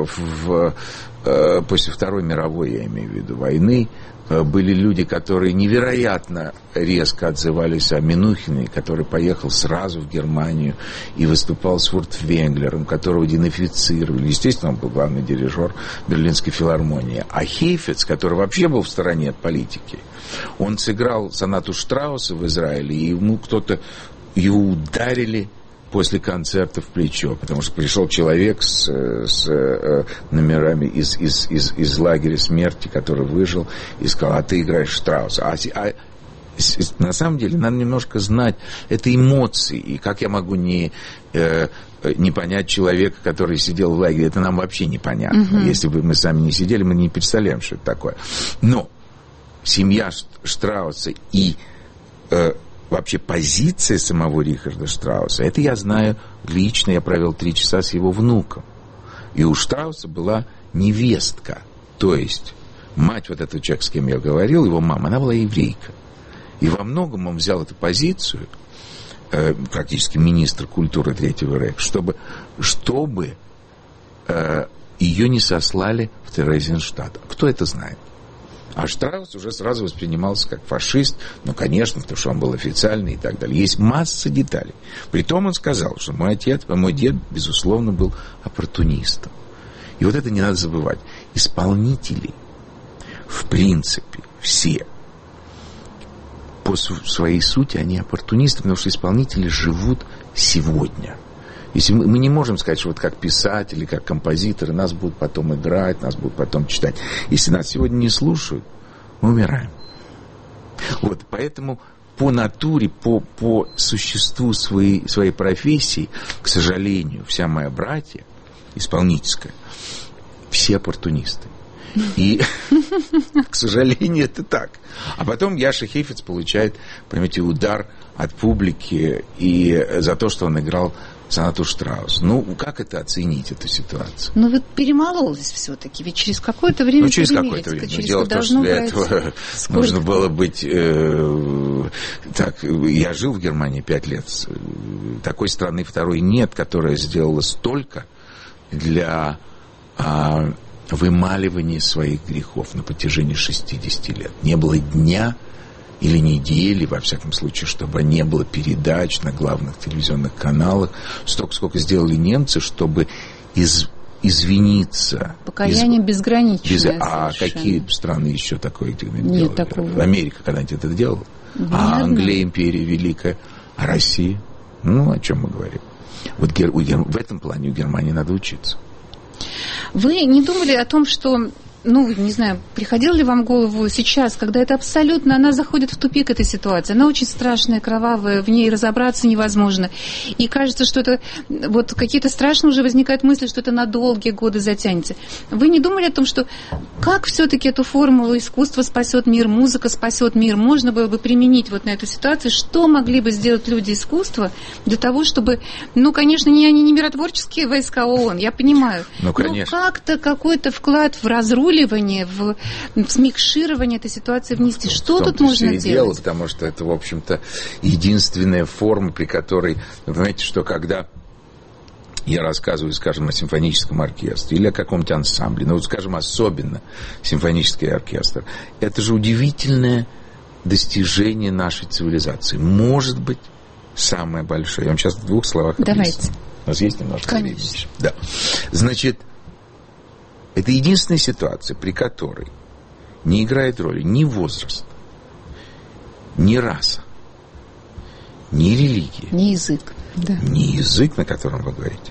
после Второй мировой, я имею в виду, войны, были люди, которые невероятно резко отзывались о Минухине, который поехал сразу в Германию и выступал с Фуртвенглером, которого денацифицировали. Естественно, он был главный дирижер Берлинской филармонии. А Хейфец, который вообще был в стороне от политики, он сыграл сонату Штрауса в Израиле, и его ударили после концерта в плечо, потому что пришел человек с номерами из лагеря смерти, который выжил, и сказал, ты играешь Штрауса. На самом деле, надо немножко знать, это эмоции, и как я могу не понять человека, который сидел в лагере, это нам вообще непонятно. Если бы мы сами не сидели, мы не представляем, что это такое. Но семья Штрауса и вообще позиция самого Рихарда Штрауса, это я знаю лично, я провел 3 часа с его внуком. И у Штрауса была невестка, то есть мать вот этого человека, с кем я говорил, его мама, она была еврейка. И во многом он взял эту позицию, практически министр культуры Третьего Рейха, чтобы ее не сослали в Терезинштадт. Кто это знает? А Штраус уже сразу воспринимался как фашист, ну, конечно, потому что он был официальный и так далее. Есть масса деталей. Притом он сказал, что мой дед, безусловно, был оппортунистом. И вот это не надо забывать. Исполнители, в принципе, все, по своей сути, они оппортунисты, потому что исполнители живут сегодня. Если мы не можем сказать, что вот как писатели, как композиторы, нас будут потом играть, нас будут потом читать. Если нас сегодня не слушают, мы умираем. Вот, поэтому по натуре, по существу своей профессии, к сожалению, вся моя братья, исполнительская, все оппортунисты. И, к сожалению, это так. А потом Яша Хейфец получает, понимаете, удар от публики и за то, что он играл сонату Штраус. Ну, как это оценить, эту ситуацию? Ну, вот перемололось все-таки, ведь через какое-то время через какое-то время. Дело в том, что для этого нужно было быть... так, я жил в Германии 5 лет. Такой страны второй нет, которая сделала столько для вымаливания своих грехов на протяжении 60 лет. Не было дня или недели, во всяком случае, чтобы не было передач на главных телевизионных каналах. Столько, сколько сделали немцы, чтобы извиниться. Покаяние безграничное. А какие страны еще такое делали? Нет такого. Америка когда-нибудь это делала? А Англия, империя великая? А Россия? Ну, о чем мы говорим? Вот в этом плане у Германии надо учиться. Вы не думали о том, что... Ну, не знаю, приходило ли вам в голову сейчас, когда это абсолютно, она заходит в тупик, эта ситуация, она очень страшная, кровавая, в ней разобраться невозможно. И кажется, что это, вот какие-то страшные уже возникают мысли, что это на долгие годы затянется. Вы не думали о том, что как все-таки эту формулу искусства спасет мир, музыка спасет мир, можно было бы применить вот на эту ситуацию, что могли бы сделать люди искусства для того, чтобы, ну, конечно, они не миротворческие войска ООН, я понимаю, но как-то какой-то вклад в разруливание, в смикширование этой ситуации внести. Что тут можно делать? Дело, потому что это, в общем-то, единственная форма, при которой, вы понимаете, что когда я рассказываю, скажем, о симфоническом оркестре или о каком-нибудь ансамбле, ну, вот, скажем, особенно симфонический оркестр, это же удивительное достижение нашей цивилизации. Может быть, самое большое. Я вам сейчас в 2 словах объясню. Давайте. У нас есть немножко времени. Конечно. Да. Значит, это единственная ситуация, при которой не играет роли ни возраст, ни раса, ни религия, ни язык, да. Ни язык, на котором вы говорите,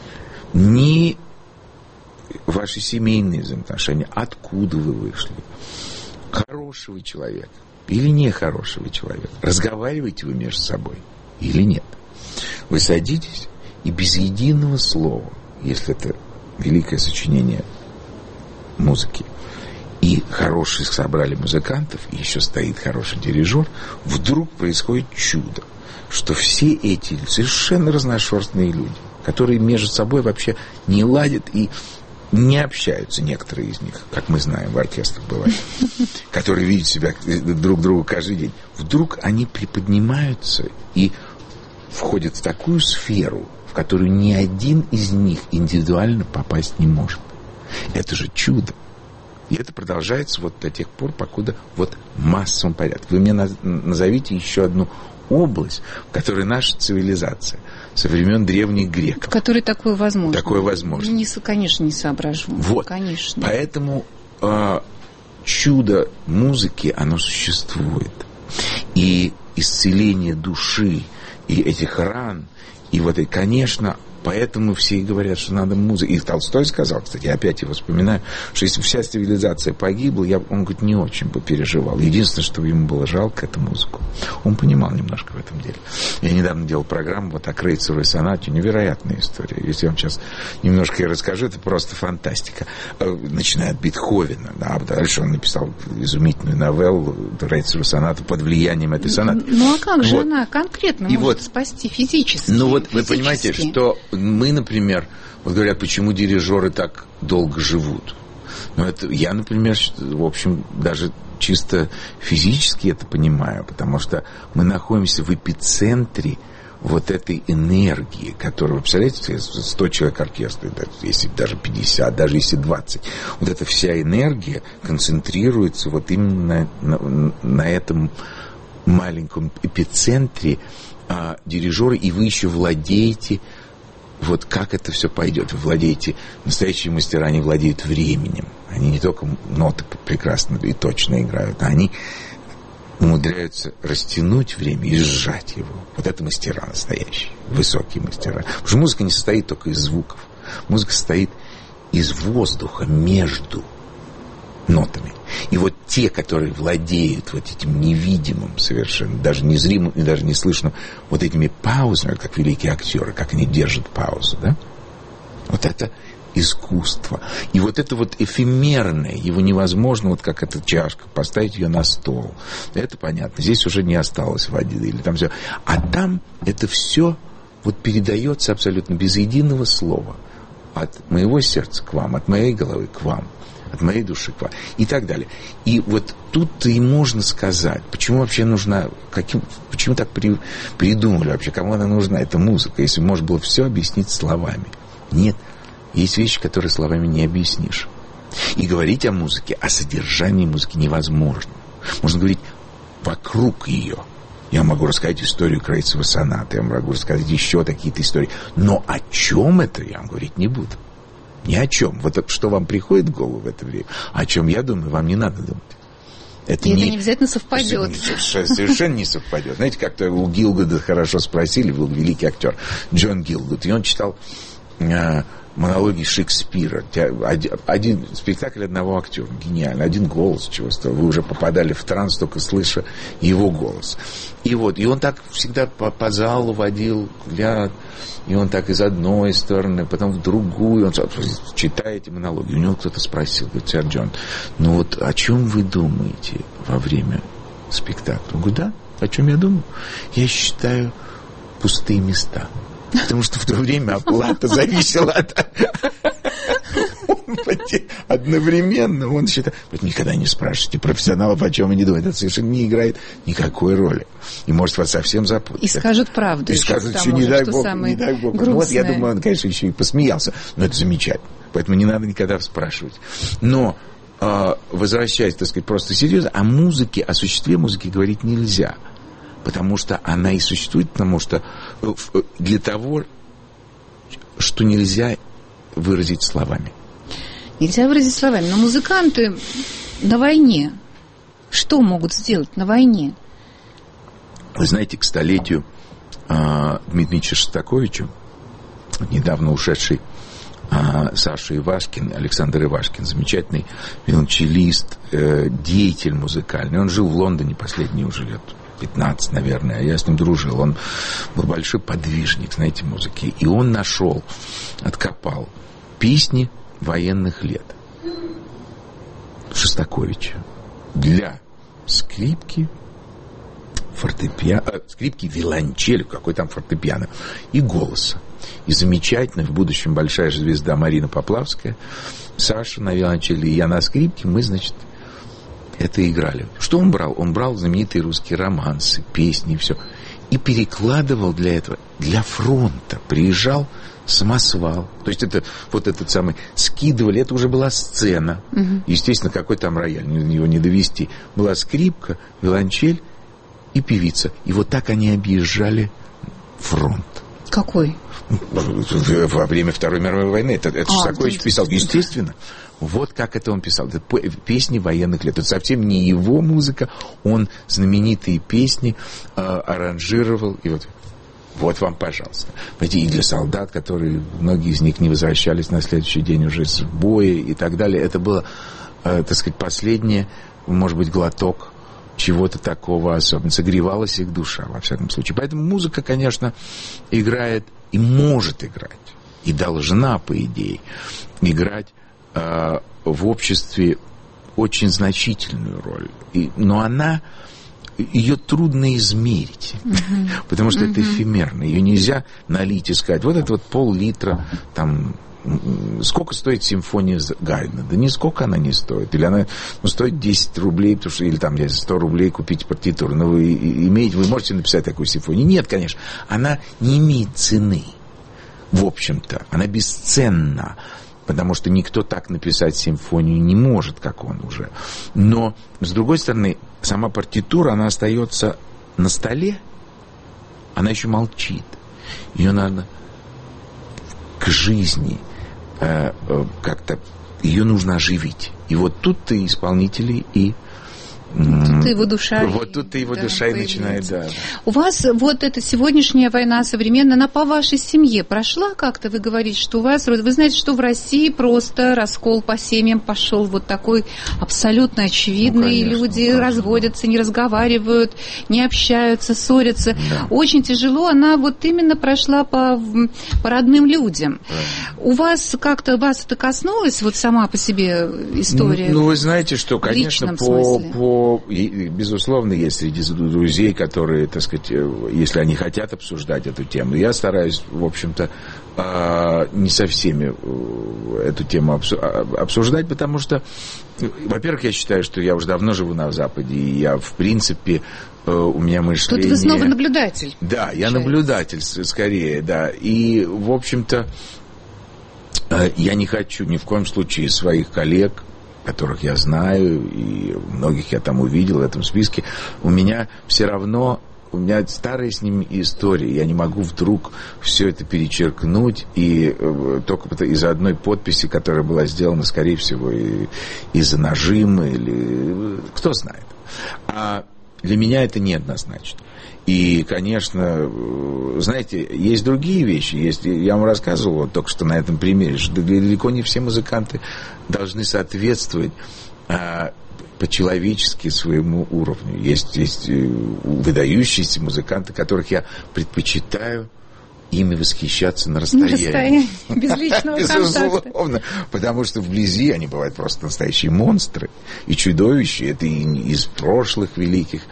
ни ваши семейные взаимоотношения, откуда вы вышли, хорошего человека или нехорошего человека, разговариваете вы между собой или нет. Вы садитесь и без единого слова, если это великое сочинение музыки, и хороших собрали музыкантов, и еще стоит хороший дирижер, вдруг происходит чудо, что все эти совершенно разношерстные люди, которые между собой вообще не ладят и не общаются, некоторые из них, как мы знаем, в оркестрах бывает, которые видят себя друг друга каждый день, вдруг они приподнимаются и входят в такую сферу, в которую ни один из них индивидуально попасть не может. Это же чудо. И это продолжается вот до тех пор, покуда вот в массовом порядке. Вы мне назовите еще одну область, в которой наша цивилизация со времен древних греков. В которой такое возможно. Такое возможно. Конечно, не соображу. Вот. Конечно. Поэтому чудо музыки, оно существует. И исцеление души, и этих ран, и вот, и, конечно, поэтому все и говорят, что надо музыку. И Толстой сказал, кстати, я опять его вспоминаю, что если вся цивилизация погибла, он, говорит, не очень бы переживал. Единственное, что ему было жалко, это музыку. Он понимал немножко в этом деле. Я недавно делал программу вот о Крейцеровой сонате. Невероятная история. Если я вам сейчас немножко расскажу, это просто фантастика. Начиная от Бетховена, да, дальше он написал изумительную новеллу Крейцерову сонату под влиянием этой сонаты. Ну, а как же она конкретно может спасти физически? Ну, вот вы понимаете, что мы, например, вот говорят, почему дирижеры так долго живут. Но это, я, например, в общем, даже чисто физически это понимаю, потому что мы находимся в эпицентре вот этой энергии, которую, вы представляете, 100 человек оркестра, если даже 50, даже если 20, вот эта вся энергия концентрируется вот именно на этом маленьком эпицентре дирижера, и вы еще владеете, вот как это все пойдет. Вы владеете, настоящие мастера, они владеют временем. Они не только ноты прекрасно и точно играют, а они умудряются растянуть время и сжать его. Вот это мастера настоящие, высокие мастера. Потому что музыка не состоит только из звуков. Музыка состоит из воздуха между нотами. И вот те, которые владеют вот этим невидимым совершенно, даже незримым и даже неслышным, вот этими паузами, как великие актеры, как они держат паузу, да? Вот это искусство. И вот это вот эфемерное, его невозможно, вот как эта чашка, поставить ее на стол. Это понятно. Здесь уже не осталось воды или там все. А там это все вот передается абсолютно без единого слова. От моего сердца к вам, от моей головы к вам, от моей души к вам и так далее. И вот тут-то и можно сказать, почему вообще нужна, почему так придумали вообще, кому она нужна, эта музыка, если можно было все объяснить словами. Нет. Есть вещи, которые словами не объяснишь. И говорить о музыке, о содержании музыки невозможно. Можно говорить вокруг ее. Я могу рассказать историю Крейцева сонаты, я могу рассказать еще какие-то истории. Но о чем это я вам говорить не буду. Ни о чем. Вот что вам приходит в голову в это время, о чем я думаю, вам не надо думать. Это не обязательно совпадет. Совершенно не совпадет. Знаете, как-то у Гилгуда хорошо спросили, был великий актер Джон Гилгуд, и он читал монологи Шекспира. Один спектакль одного актера. Гениально. Один голос, чего стоит. Вы уже попадали в транс, только слыша его голос. И он так всегда по залу водил взгляд. И он так из одной стороны, потом в другую. Он читает эти монологи. У него кто-то спросил, говорит, сэр Джон, ну вот о чем вы думаете во время спектакля? Он говорит, да, о чем я думаю? Я считаю пустые места. Потому что в то время оплата зависела от... Одновременно он считает... Никогда не спрашивайте профессионалов, о чем они думают. Это совершенно не играет никакой роли. И может вас совсем запутать. И скажут правду. И скажут, что не дай бог, не дай бог. Вот я думаю, он, конечно, еще и посмеялся. Но это замечательно. Поэтому не надо никогда спрашивать. Но, возвращаясь, так сказать, просто серьезно, о музыке, о существе музыки говорить нельзя. Потому что она и существует, потому что для того, что нельзя выразить словами. Нельзя выразить словами. Но музыканты на войне что могут сделать на войне? Вы знаете, к столетию Дмитрия Шостаковича, недавно ушедший Саша Ивашкин, Александр Ивашкин, замечательный виолончелист, деятель музыкальный. Он жил в Лондоне последние уже лет 15, наверное, я с ним дружил. Он был большой подвижник, знаете, музыки. И он откопал песни военных лет Шостаковича для скрипки, скрипки, виолончели, какой там фортепиано, и голоса. И замечательно, в будущем большая звезда Марина Поплавская, Саша на виолончели, и я на скрипке, мы, значит, это играли. Что он брал? Он брал знаменитые русские романсы, песни и все. И перекладывал для этого, для фронта. Приезжал самосвал. То есть это вот этот самый, скидывали, это уже была сцена. Угу. Естественно, какой там рояль, его не довести. Была скрипка, виолончель и певица. И вот так они объезжали фронт. Какой? Во время Второй мировой войны. Это Шостакович писал. Естественно. Вот как это он писал. Это песни военных лет. Это совсем не его музыка. Он знаменитые песни аранжировал. И вот вам, пожалуйста. И для солдат, которые, многие из них не возвращались на следующий день уже с боя и так далее. Это было, так сказать, последнее, может быть, глоток чего-то такого особенного. Согревалась их душа, во всяком случае. Поэтому музыка, конечно, играет и может играть. И должна, по идее, играть в обществе очень значительную роль. Но она ее трудно измерить, потому что это эфемерно. Ее нельзя налить и сказать, вот это вот пол-литра, там, сколько стоит симфония Гайдна? Да нисколько она не стоит. Или она стоит 10 рублей, потому что, или там 100 рублей купить партитуру. Но вы можете написать такую симфонию? Нет, конечно. Она не имеет цены, в общем-то. Она бесценна. Потому что никто так написать симфонию не может, как он уже. Но, с другой стороны, сама партитура, она остается на столе, она еще молчит. Ее надо к жизни как-то, ее нужно оживить. И вот тут-то исполнители и... Тут его душа. Вот тут-то его душа и начинает, да. У вас вот эта сегодняшняя война современная, она по вашей семье прошла как-то? Вы говорите, что у вас... Вы знаете, что в России просто раскол по семьям пошел вот такой абсолютно очевидный. Конечно, люди разводятся, не разговаривают, не общаются, ссорятся. Да. Очень тяжело. Она вот именно прошла по родным людям. Да. У вас как-то, вас это коснулось, вот сама по себе история? Ну, вы знаете, что, конечно, безусловно, есть среди друзей, которые, так сказать, если они хотят обсуждать эту тему, я стараюсь, в общем-то, не со всеми эту тему обсуждать, потому что, во-первых, я считаю, что я уже давно живу на Западе, и я, в принципе, у меня мышление... Тут вы снова наблюдатель. Да, я наблюдатель, скорее, да, и, в общем-то, я не хочу ни в коем случае своих коллег, которых я знаю, и многих я там увидел в этом списке, у меня все равно, у меня старые с ними истории, я не могу вдруг все это перечеркнуть, и только из-за одной подписи, которая была сделана, скорее всего, из-за нажима, или кто знает. А для меня это неоднозначно. И, конечно, знаете, есть другие вещи. Я вам рассказывал вот только что на этом примере, что далеко не все музыканты должны соответствовать по-человечески своему уровню. Есть выдающиеся музыканты, которых я предпочитаю ими восхищаться на расстоянии. Без личного контакта. Безусловно. Потому что вблизи они бывают просто настоящие монстры и чудовища. Это и из прошлых великих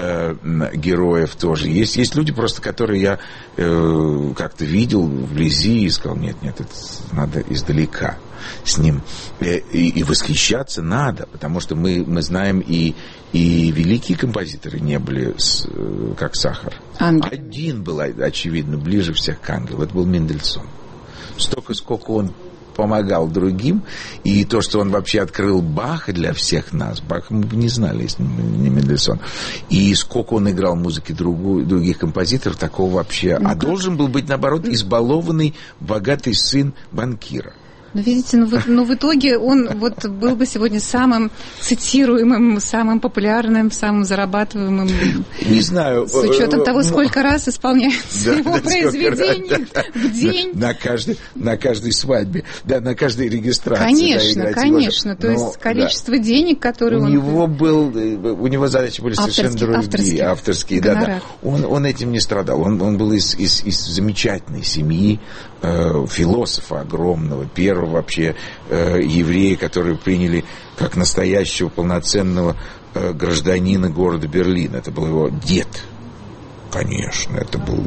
героев тоже. Есть люди просто, которые я как-то видел вблизи и сказал, нет, это надо издалека с ним. И восхищаться надо, потому что мы знаем и великие композиторы не были как сахар. Один был, очевидно, ближе всех к ангелу. Это был Мендельсон. Столько, сколько он помогал другим, и то, что он вообще открыл Баха для всех нас, Баха мы бы не знали, если не Мендельсон, и сколько он играл музыки других композиторов, такого вообще... А должен был быть, наоборот, избалованный, богатый сын банкира. Но видите, в итоге он вот был бы сегодня самым цитируемым, самым популярным, самым зарабатываемым. Не знаю. С учетом того, сколько раз исполняется его произведение в день. На каждой свадьбе, да, на каждой регистрации. Конечно. То есть количество денег, которые он... У него задачи были совершенно другие. Авторские, да. Он этим не страдал. Он был из замечательной семьи, философа огромного, первого вообще еврея, которые приняли как настоящего полноценного гражданина города Берлина. Это был его дед. Конечно, это был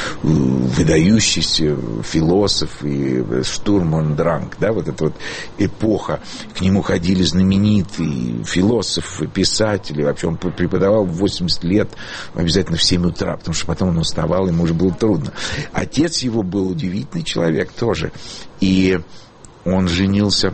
выдающийся философ и Штурм und Drang, да, вот эта вот эпоха. К нему ходили знаменитые философы, писатели. Вообще он преподавал в 80 лет обязательно в 7 утра, потому что потом он уставал, ему уже было трудно. Отец его был удивительный человек тоже. И он женился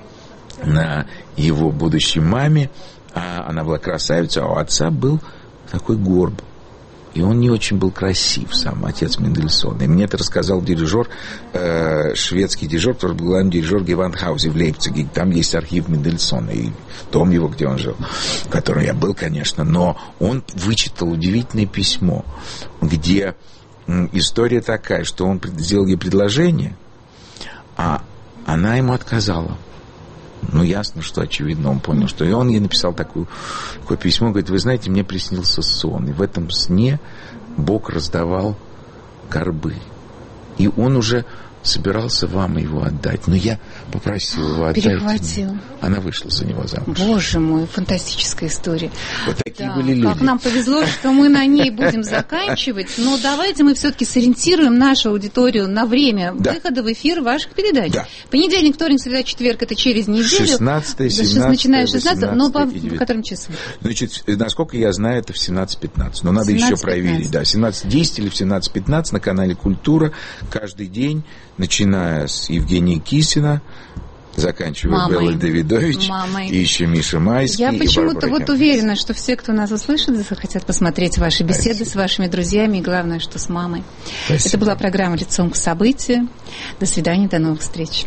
на его будущей маме, она была красавица, а у отца был такой горб. И он не очень был красив, сам отец Мендельсона. И мне это рассказал дирижер, шведский дирижер, который был главный дирижер Гевандхаузе в Лейпциге. Там есть архив Мендельсона и дом его, где он жил, в котором я был, конечно. Но он вычитал удивительное письмо, где история такая, что он сделал ей предложение, а она ему отказала. Ну, ясно, что, очевидно, он понял, что... И он ей написал такое письмо, говорит, вы знаете, мне приснился сон, и в этом сне Бог раздавал горбы. И он уже собирался вам его отдать, но я попросил его отдать. Перехватил. Она вышла за него замуж. Боже мой, фантастическая история. Вот такие были люди. Как нам повезло, что мы на ней будем заканчивать, но давайте мы все-таки сориентируем нашу аудиторию на время выхода в эфир ваших передач. Да. Понедельник, вторник, среда, четверг — это через неделю. 16, 17, начиная с 16, но по которым часам? Значит, насколько я знаю, это в 17:15. Но надо еще проверить. Да, 17:10 или в 17:15 на канале «Культура» каждый день, начиная с Евгения Кисина, заканчивая Беллой Давидович, и еще Миша Майский. Я почему-то вот уверена, что все, кто нас услышит, захотят посмотреть ваши беседы с вашими друзьями, и главное, что с мамой. Спасибо. Это была программа «Лицом к событию». До свидания, до новых встреч.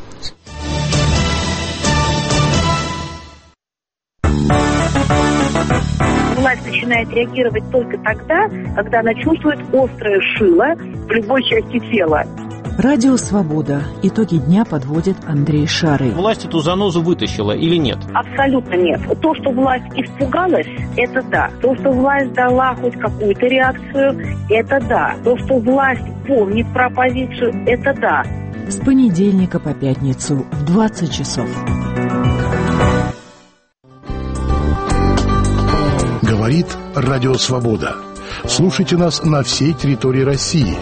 Власть начинает реагировать только тогда, когда она чувствует острое шило в любой части тела. Радио «Свобода». Итоги дня подводит Андрей Шарый. Власть эту занозу вытащила или нет? Абсолютно нет. То, что власть испугалась, это да. То, что власть дала хоть какую-то реакцию, это да. То, что власть помнит про оппозицию, это да. С понедельника по пятницу в 20 часов. Говорит Радио Свобода. Слушайте нас на всей территории России.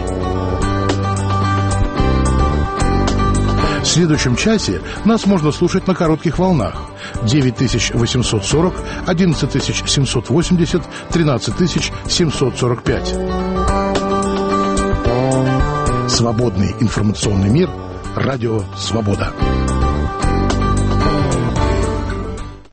В следующем часе нас можно слушать на коротких волнах. 9840, 11780, 13745. Свободный информационный мир. Радио Свобода.